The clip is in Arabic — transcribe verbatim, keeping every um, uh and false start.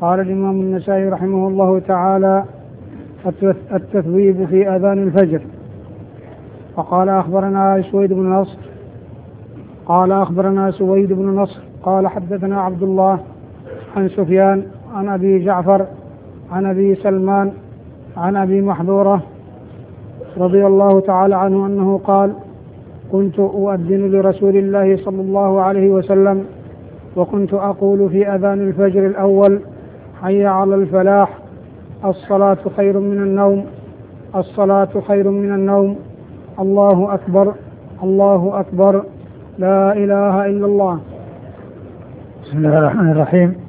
قال الإمام النسائي رحمه الله تعالى: التثويب في أذان الفجر. فقال أخبرنا سويد بن نصر قال أخبرنا سويد بن نصر قال حدثنا عبد الله عن سفيان عن أبي جعفر عن أبي سلمان عن أبي محذورة رضي الله تعالى عنه أنه قال: كنت أؤذن لرسول الله صلى الله عليه وسلم وكنت أقول في أذان الفجر الأول: حي على الفلاح، الصلاة خير من النوم، الصلاة خير من النوم، الله أكبر، الله أكبر، لا إله إلا الله. بسم الله الرحمن الرحيم.